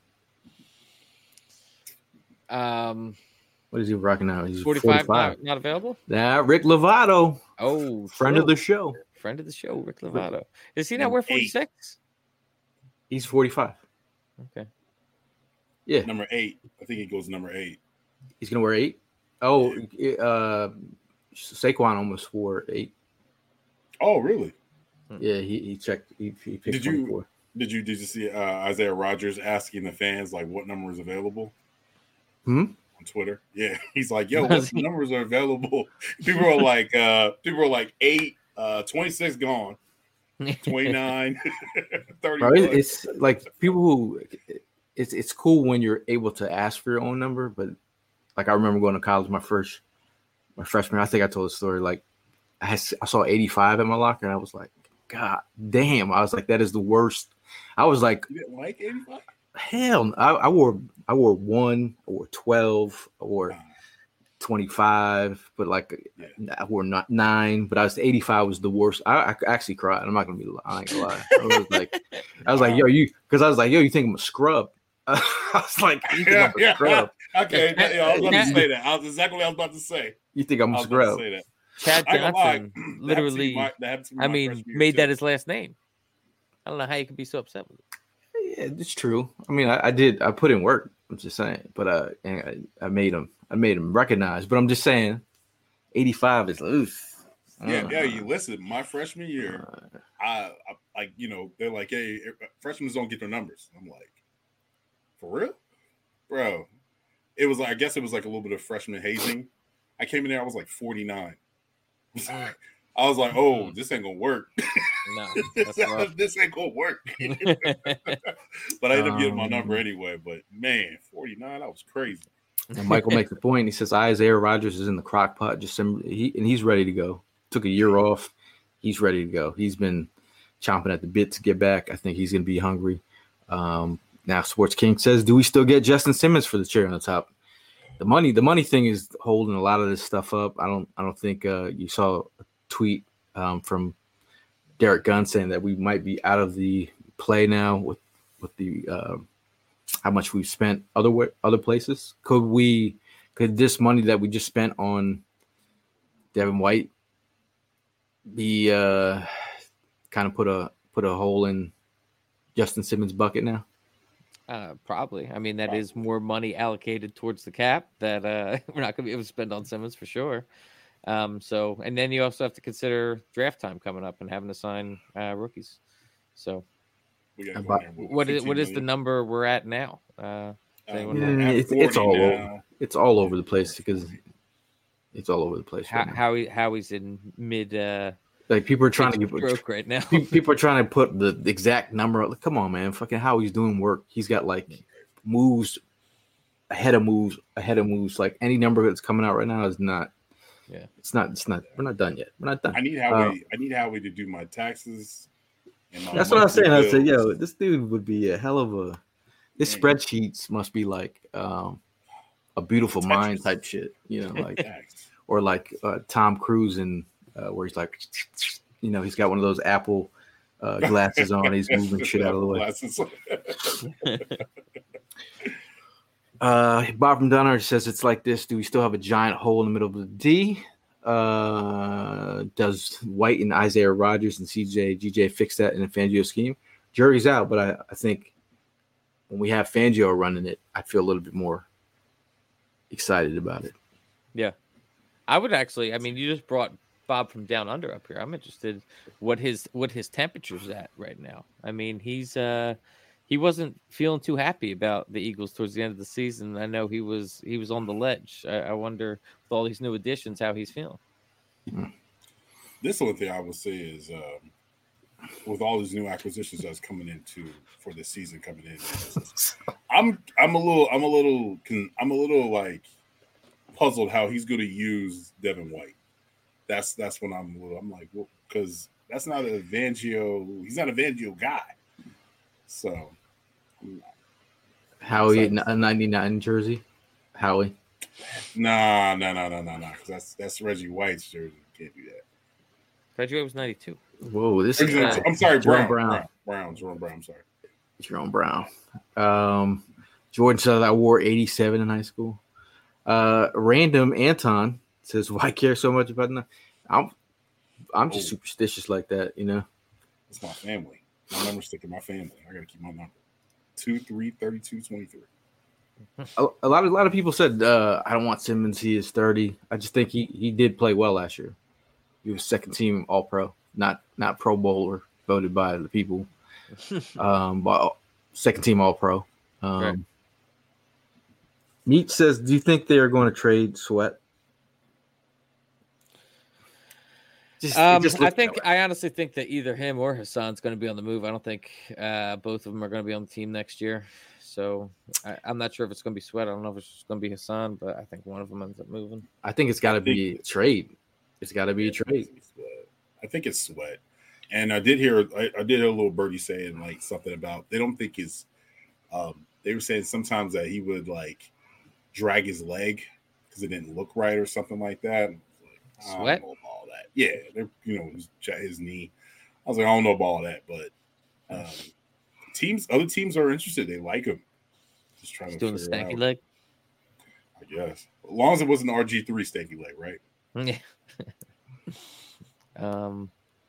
Um, What is he rocking now? He's forty-five, forty-five. Not, not available. Nah, Rick Lovato, Oh, friend of true. the show. friend of the show, Rick Lovato. Does he not Number wear eight. forty-six? He's forty-five. Okay. Yeah, Number eight. I think he goes number eight. he's going to wear eight. Oh, uh, Saquon almost wore eight. Oh, really? Yeah, he, he checked. He, he picked Did you- twenty-four. Did you did you see uh, Isaiah Rogers asking the fans like what number is available? Hmm? On Twitter. Yeah, he's like, "Yo, what numbers are available?" People are like, uh, "People are like eight, uh, twenty-six gone, twenty-nine, thirty." Bro, it- it's like people who it's it's cool when you're able to ask for your own number, but like I remember going to college my first my freshman. I think I told the story. Like I had, I saw eighty-five in my locker, and I was like, God damn! I was like, that is the worst. I was like, You didn't like eighty-five? hell, no. I, I wore I wore one, I wore twelve, I wore twenty-five, but like Yeah. I wore not nine, but I was eighty-five was the worst. I, I actually cried. I'm not gonna be. I ain't gonna lie. I was like, I was like, yo, you, because I was like, yo, you think I'm a scrub? I was like, you think Yeah, I'm a yeah. scrub? Okay, yeah, I was about to say that. I was exactly what I was about to say. You think I'm I a was about to scrub? say that. Chad I ain't gonna lie, Johnson that happened to literally, be my- that happened to be I my mean, freshman year, made too. that his last name. I don't know how you can be so upset with it. Yeah, it's true. I mean, I, I did. I put in work. I'm just saying, but uh, and I, I made him. I made him recognize. But I'm just saying, eighty-five is oof. Yeah, Uh, yeah. You listen. My freshman year, uh, I, I like you know they're like, hey, freshmen don't get their numbers. I'm like, For real? Bro, it was like, I guess it was like a little bit of freshman hazing. I came in there, I was like forty-nine. I was like, oh, this ain't gonna work. No, that's this ain't gonna work. But I ended up getting my number anyway. But man, forty-nine, that was crazy. And Michael makes a point. He says Isaiah Rodgers is in the crock pot, just he, and he's ready to go. Took a year off. He's ready to go. He's been chomping at the bit to get back. I think he's going to be hungry. Um, now, Sports King says, do we still get Justin Simmons for the cherry on the top? The money, the money thing is holding a lot of this stuff up. I don't, I don't think uh, you saw a tweet um, from Derek Gunn saying that we might be out of the play now with with the uh, how much we've spent other other places. Could we, could this money that we just spent on Devin White be uh, kind of put a put a hole in Justin Simmons' bucket now? Uh, probably. I mean, that probably. is more money allocated towards the cap that uh, we're not going to be able to spend on Simmons for sure. Um, so, and then you also have to consider draft time coming up and having to sign uh, rookies. So, about, what is what is the number we're at now? Uh, um, it's, it's all now. over. It's all over the place because it's all over the place. How right how, he, how he's in mid. Uh, Like people are trying to get broke right now. People are trying to put the exact number. Like, come on, man! Fucking Howie's doing work. He's got like moves ahead of moves ahead of moves. Like any number that's coming out right now is not. Yeah, it's not. It's not. We're not done yet. We're not done. I need Howie. Um, I need Howie to do my taxes. And my that's what I was saying. Bills. I said, yo, this dude would be a hell of a. His man. Spreadsheets must be like um, a beautiful Tetris. Mind type shit. You know, like or like uh, Tom Cruise and. Uh, where he's like, you know, he's got one of those Apple uh, glasses on. He's moving shit out of the way. uh, Bob from Dunner says it's like this. Do we still have a giant hole in the middle of the D? Uh, does White and Isaiah Rodgers and C J G J fix that in a Fangio scheme? Jury's out, but I, I think when we have Fangio running it, I feel a little bit more excited about it. Yeah. I would actually, I mean, you just brought Bob from Down Under up here. I'm interested what his what his temperature's at right now. I mean, he's uh he wasn't feeling too happy about the Eagles towards the end of the season. I know he was he was on the ledge. I, I wonder with all these new additions how he's feeling. This one thing I would say is um, with all these new acquisitions that's coming into for the season coming in, I'm I'm a little I'm a little I'm a little like puzzled how he's going to use Devin White. That's that's when I'm I'm like, well, because that's not a Fangio. He's not a Fangio guy. So, Howie, a ninety-nine jersey, Howie. Nah, no, no, no, no, no. Because that's that's Reggie White's jersey. Can't do that. Reggie White was ninety-two. Whoa, this is. Uh, I'm sorry, Brown, Brown, Brown, Brown, Jerome Brown. I'm sorry, Jerome Brown. Um, Jordan says I wore eighty-seven in high school. Uh, random Anton says, "Why care so much about that?" I'm, I'm just oh. superstitious like that, you know. It's my family. My number stick in my family. I gotta keep my number. Two, three, thirty-two, twenty-three. A, a lot of a lot of people said uh, I don't want Simmons. He is thirty. I just think he, he did play well last year. He was second team All Pro, not not Pro Bowler voted by the people. um, but second team All Pro. Um, right. Meat says, "Do you think they are going to trade Sweat?" Just, um, just I think I honestly think that either him or Hassan's going to be on the move. I don't think uh, both of them are going to be on the team next year. So I, I'm not sure if it's going to be Sweat. I don't know if it's going to be Hassan, but I think one of them ends up moving. I think it's got to be a trade. It's got to be a trade. I think it's Sweat. And I did hear I, I did hear a little birdie saying like something about they don't think his. Um, they were saying sometimes that he would like drag his leg because it didn't look right or something like that. Like, Sweat. Yeah, they're, you know, his, his knee. I was like, I don't know about all that, but um, teams, other teams are interested. They like him. Just trying He's to doing the stanky leg. I guess, as long as it wasn't R G three stanky leg, right? Yeah. um.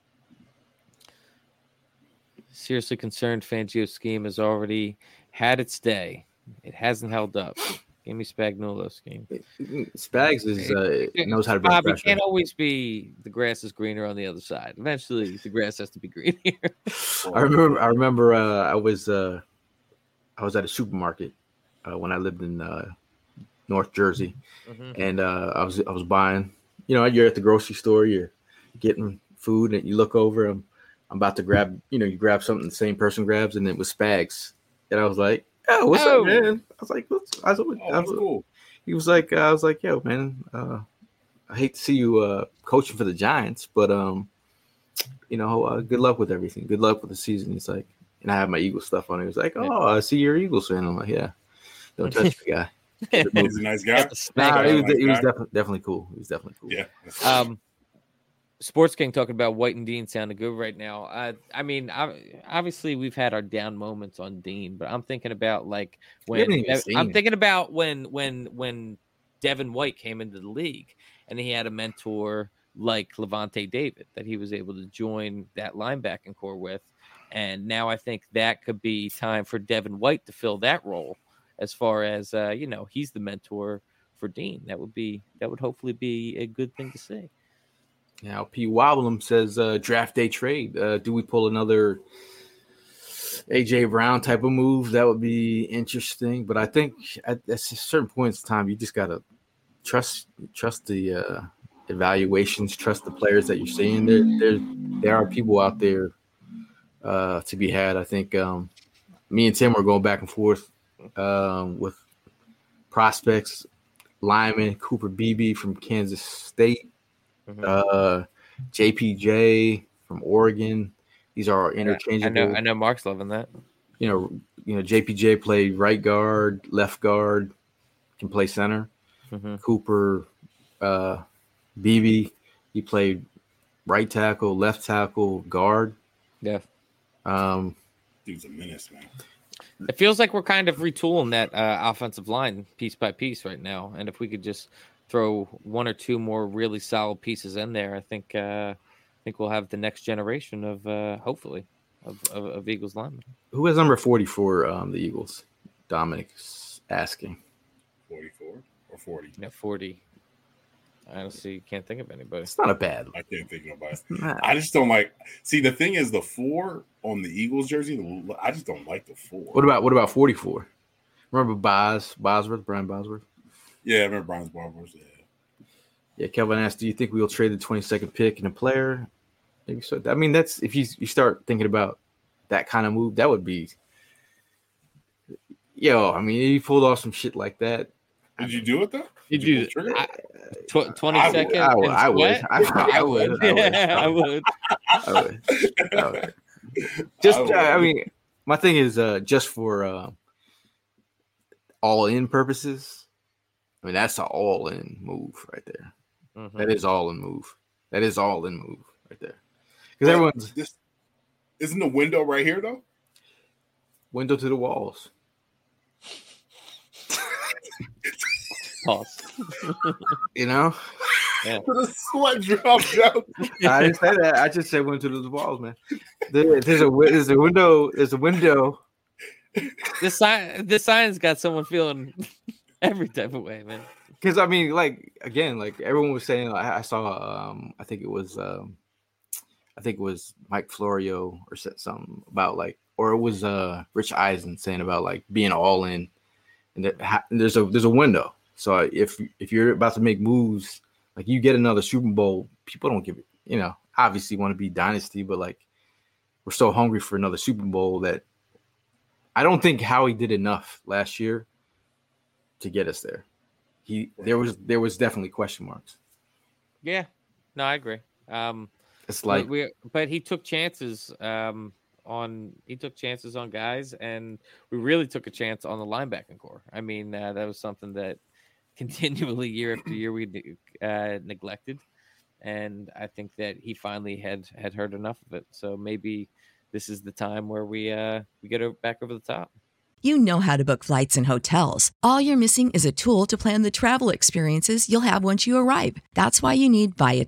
Seriously concerned, Fangio's scheme has already had its day. It hasn't held up. Give me Spagnuolo's scheme. Spags is uh, knows how to be. Bob, it can't always be the grass is greener on the other side. Eventually, the grass has to be greener. I remember. I remember. Uh, I was. Uh, I was at a supermarket uh, when I lived in uh, North Jersey, Mm-hmm. and uh, I was I was buying. You know, you're at the grocery store, you're getting food, and you look over. I'm I'm about to grab. You know, you grab something the same person grabs, and it was Spags, and I was like, "Oh, what's Oh. up, man?" I was like, "What's?" I was, Oh, I that's was, cool. He was like, uh, "I was like, yo, man, uh, I hate to see you uh, coaching for the Giants, but um, you know, uh, good luck with everything. Good luck with the season." He's like, and I have my Eagles stuff on. He was like, "Oh, I see you're an Eagles fan." I'm like, "Yeah, don't touch the guy." He's a nice guy. Got the spank Nah, on. he was, Nice he was guy. definitely definitely cool. He was definitely cool. Yeah. Um, Sports King talking about White and Dean sounding good right now. Uh, I mean, I, obviously we've had our down moments on Dean, but I'm thinking about like when haven't even Dev- seen I'm him. thinking about when when when Devin White came into the league and he had a mentor like Levante David that he was able to join that linebacking core with, and now I think that could be time for Devin White to fill that role. As far as uh, you know, he's the mentor for Dean. That would be that would hopefully be a good thing to see. Now, P. Wobblem says uh, draft day trade. Uh, do we pull another A J Brown type of move? That would be interesting. But I think at, at certain points in time, you just gotta trust trust the uh, evaluations, trust the players that you're seeing. There, there, there are people out there uh, to be had. I think um, me and Tim were going back and forth um, with prospects, lineman Cooper Beebe from Kansas State. Mhm. Uh, J P J from Oregon. These are I interchangeable. know, I know. Mark's loving that. You know, you know. J P J played right guard, left guard, can play center. Mhm. Cooper, uh, Beebe, he played right tackle, left tackle, guard. Yeah, Um, Dude's a menace, man. it feels like we're kind of retooling that uh, offensive line piece by piece right now. And if we could just throw one or two more really solid pieces in there, I think uh, I think we'll have the next generation of uh, hopefully of, of, of Eagles linemen. who has number forty for um, the Eagles? Dominic's asking. forty-four or forty. Yeah, forty. I honestly can't think of anybody. It's not a bad. I can't think of nobody. Nah. I just don't like. See, the thing is, the four on the Eagles jersey. the- I just don't like the four. What about what about forty-four? Remember Bos Bosworth, Brian Bosworth? Yeah, I remember Brian's Barbers. Yeah. Yeah, Kelvin asked, "Do you think we'll trade the twenty-second pick and a player?" Maybe so. I mean, that's if you you start thinking about that kind of move, that would be. Yo, I mean, you pulled off some shit like that. Did you do it though? You Did you do pull trigger? I, tw- twenty I would- seconds. I would. and I would. sweat? I, I would. I would. Yeah, I would. I would. I would. Just, I would. uh, I mean, my thing is uh, just for uh, all-in purposes. I mean, that's an all-in move right there. Mhm. That is all-in move. That is all-in move right there. Because But everyone's this isn't the window right here though. window to the walls. Pause. You know, The sweat drops out. I didn't say that. I just said window to the walls, man. There, there's a wi- there's a window. There's a window. This sign, this sign's got someone feeling every type of way, man. Because I mean, like again, like everyone was saying, I, I saw. Um, I think it was. Um, I think it was Mike Florio or said something about like, or it was uh Rich Eisen saying about like being all in, and that ha- there's a there's a window. So if if you're about to make moves, like you get another Super Bowl, people don't give it. You know, obviously want to be dynasty, but like we're so hungry for another Super Bowl that I don't think Howie did enough last year to get us there. He there was there was definitely question marks. Yeah, no, I agree. Um, It's like we, but he took chances um, on he took chances on guys, and we really took a chance on the linebacking core. I mean, uh, that was something that continually year after year we uh, neglected, and I think that he finally had had heard enough of it. So maybe this is the time where we uh, we get o- back over the top. You know how to book flights and hotels. All you're missing is a tool to plan the travel experiences you'll have once you arrive. That's why you need Viator.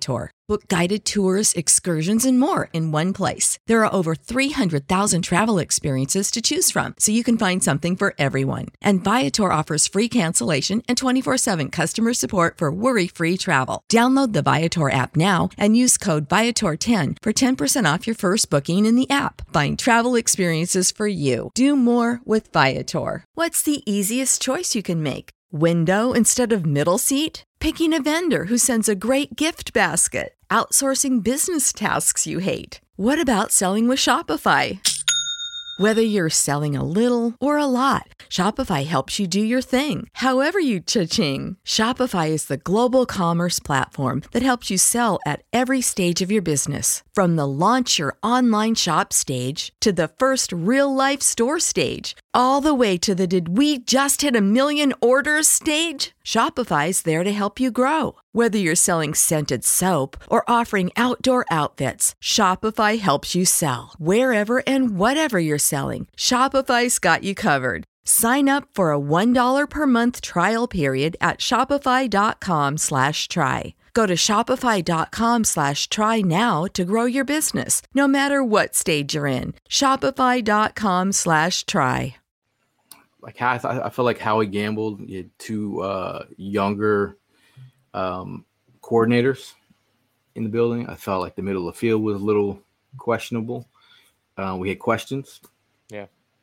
Book guided tours, excursions, and more in one place. There are over three hundred thousand travel experiences to choose from, so you can find something for everyone. And Viator offers free cancellation and twenty-four seven customer support for worry-free travel. Download the Viator app now and use code Viator ten for ten percent off your first booking in the app. Find travel experiences for you. Do more with Viator. What's the easiest choice you can make? Window instead of middle seat? Picking a vendor who sends a great gift basket? Outsourcing business tasks you hate? What about selling with Shopify? Whether you're selling a little or a lot, Shopify helps you do your thing, however you cha-ching. Shopify is the global commerce platform that helps you sell at every stage of your business. From the launch your online shop stage to the first real-life store stage, all the way to the did we just hit a million orders stage. Shopify's there to help you grow. Whether you're selling scented soap or offering outdoor outfits, Shopify helps you sell. Wherever and whatever you're selling, Shopify's got you covered. Sign up for a one dollar per month trial period at shopify.com slash try. Go to shopify.com slash try now to grow your business, no matter what stage you're in. Shopify.com slash try. Like how I, th- I feel like Howie gambled. He had two uh, younger um, coordinators in the building. I felt like the middle of the field was a little questionable. Uh, we had questions. Yeah.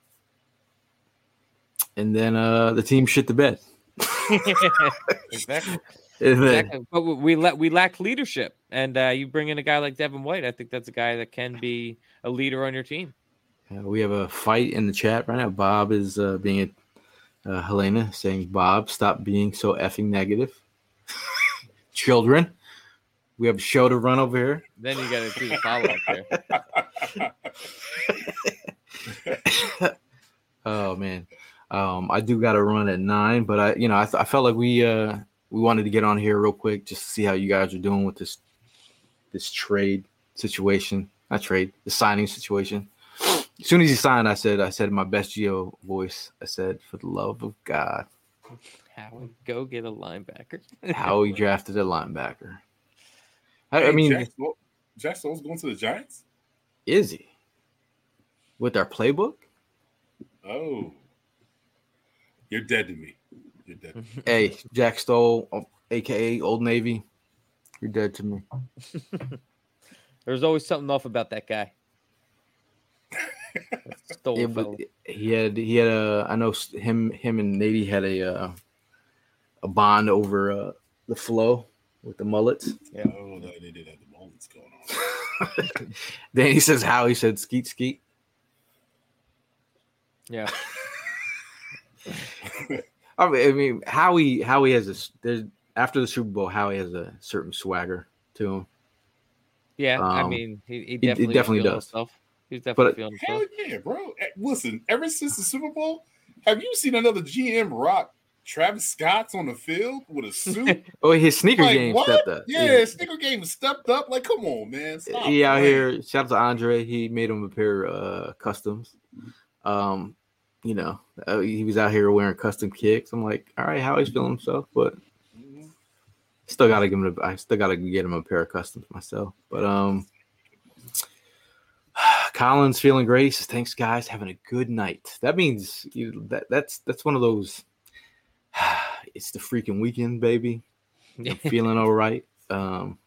And then uh, the team shit the bed. Exactly. And then, exactly. But we let we lack leadership, and uh, you bring in a guy like Devin White. I think that's a guy that can be a leader on your team. uh, we have a fight in the chat right now. Bob is uh, being a uh, Helena saying, "Bob, stop being so effing negative." Children, we have a show to run over here. Then you got to do the follow up there. Oh man, um, I do got to run at nine, but I, you know, I, th- I felt like we uh, we wanted to get on here real quick just to see how you guys are doing with this this trade situation. Not trade, the signing situation. As soon as he signed, I said, I said in my best Geo voice, I said, "For the love of God, Howie, go get a linebacker." how he drafted a linebacker. I, Hey, I mean, Jack, Stoll- Jack Stoll's going to the Giants? is he with our playbook? Oh, you're dead to me. You're dead to me. Hey, Jack Stoll, aka Old Navy, you're dead to me. There's always something off about that guy. Stoll Yeah, fellow. but he had he had a I know him him and Navy had a uh, a bond over uh, the flow with the mullets. Yeah. Oh, no, they did have the mullets going on. Then he says how he said skeet skeet. Yeah. I mean, I mean Howie Howie has a there's after the Super Bowl Howie has a certain swagger to him. Yeah. I Um, mean, he, he he definitely, definitely feeling does. Himself. He's definitely But- feeling Hell himself. yeah, bro. Eh, Listen, ever since the Super Bowl, have you seen another G M rock Travis Scott's on the field with a suit? Oh, his sneaker Like, game what? stepped up. Yeah, sneaker game stepped up. Like, come on, man. Stop He out playing. here. Shout out to Andre. He made him a pair of uh, customs. Um, you know, uh, he was out here wearing custom kicks. I'm like, all right, how he's feeling himself, but still gotta give him. A, I still gotta get him a pair of customs myself. But um, Colin's feeling great. He says, thanks, guys. Having a good night. That means you. That that's that's one of those. It's the freaking weekend, baby. I'm feeling all right. Um.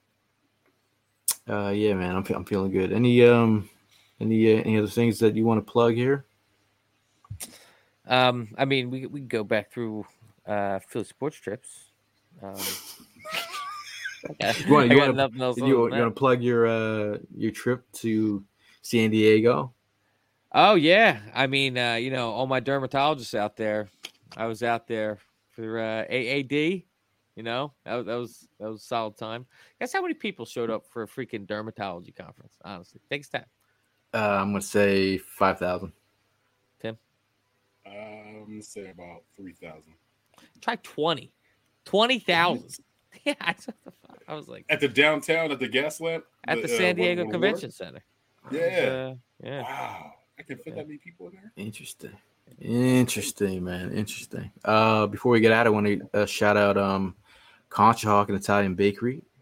Uh, yeah, man, I'm I'm feeling good. Any um, any uh, any other things that you want to plug here? Um, I mean, we we can go back through uh Philly sports trips. Um, You want I you got want nothing else to other you, than you that. want to plug your uh your trip to San Diego? Oh yeah, I mean, uh, you know, all my dermatologists out there. I was out there for uh, A A D. You know, that was, that was that was a solid time. Guess how many people showed up for a freaking dermatology conference? Honestly, takes time. Uh, I'm gonna say five thousand. Tim, Uh, I'm gonna say about three thousand try twenty. Twenty thousand. Yeah, I, I was like at the downtown at the gas lamp at the uh, San what- Diego what Convention award? Center. Yeah. Uh, yeah. Wow, I can fit Yeah. that many people in there. Interesting, interesting, man, interesting. Uh, before we get out, I want to uh, shout out um, Concha Hawk and Italian Bakery.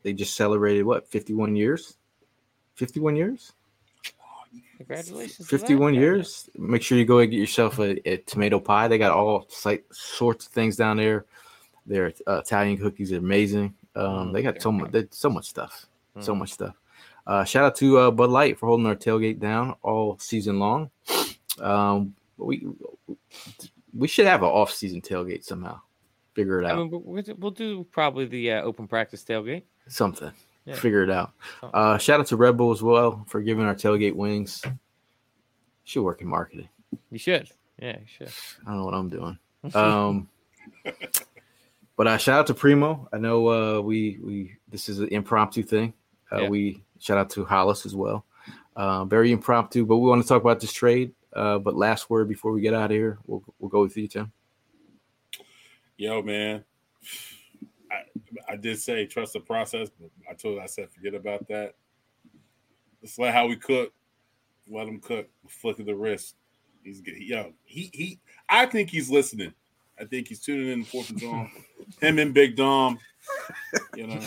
they just celebrated what fifty-one years, fifty-one years. Congratulations! fifty-one years. Make sure you go and get yourself a, a tomato pie. They got all sorts of things down there. Their uh, Italian cookies are amazing. Um, mm, they got so much, so much stuff, mm. so much stuff. Uh, shout out to uh, Bud Light for holding our tailgate down all season long. Um, we we should have an off-season tailgate somehow. Figure it out. I mean, we'll do probably the uh, open practice tailgate. Something. Yeah. Figure it out. Uh, shout out to Red Bull as well for giving our tailgate wings. Should work in marketing. You should. Yeah, you should. I don't know what I'm doing. Um, but uh, shout out to Primo. I know uh, we we this is an impromptu thing. Uh, yeah. We shout out to Hollis as well. Uh, very impromptu, but we want to talk about this trade. Uh, but last word before we get out of here, we'll we'll go with you, Tim. Yo, man. I, I did say trust the process, but I told I said forget about that. Let's let how we cook. Let him cook. Flick of the wrist. He's good. Yo, he he. I think he's listening. I think he's tuning in. Fourth and John. Him and Big Dom. You know,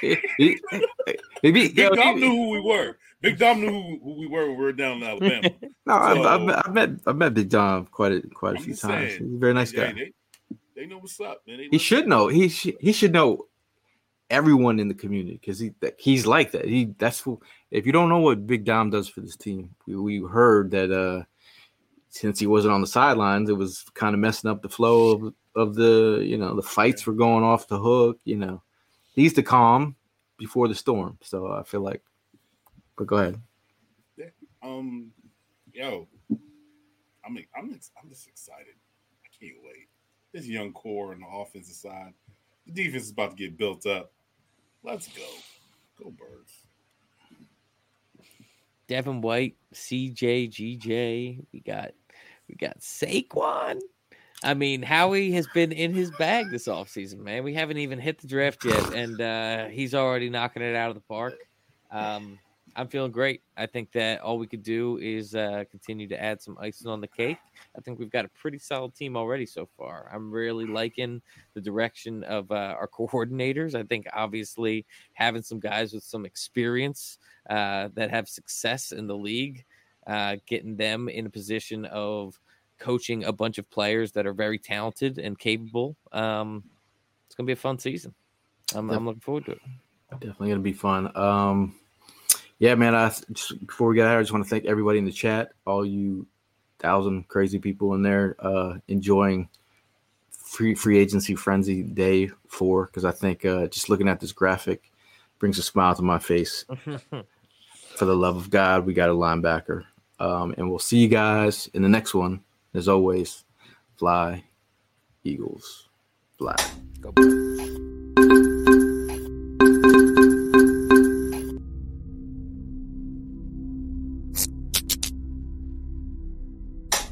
maybe Big yo, Dom knew who we were. Big Dom knew who, who we were when we were down in Alabama. No, so, I've, I've, I've met I've met Big Dom quite a quite a I'm few times. Saying, he's a very nice guy. Yeah, they, they know what's up, man. He should know. He sh- he should know everyone in the community because he he's like that. He that's who. If you don't know what Big Dom does for this team, we, we heard that uh, since he wasn't on the sidelines, it was kind of messing up the flow of, of the you know the fights were going off the hook. You know, he's the calm before the storm. So I feel like, but go ahead. Yeah. Um. Yo, I'm I'm I'm just excited. I can't wait. This young core on the offensive side. The defense is about to get built up. Let's go. Go Birds. Devin White, C J, G J. We got we got Saquon. I mean, Howie has been in his bag this offseason, man. We haven't even hit the draft yet, and uh, he's already knocking it out of the park. Um, I'm feeling great. I think that all we could do is uh, continue to add some icing on the cake. I think we've got a pretty solid team already so far. I'm really liking the direction of uh, our coordinators. I think obviously having some guys with some experience uh, that have success in the league, uh, getting them in a position of coaching a bunch of players that are very talented and capable. Um, it's going to be a fun season. I'm, I'm looking forward to it. Definitely going to be fun. Um, Yeah, man, I just, before we get out here, I just want to thank everybody in the chat, all you thousand crazy people in there uh, enjoying free free agency frenzy day four, because I think uh, just looking at this graphic brings a smile to my face. For the love of God, we got a linebacker. Um, and we'll see you guys in the next one. As always, fly, Eagles, fly. Go.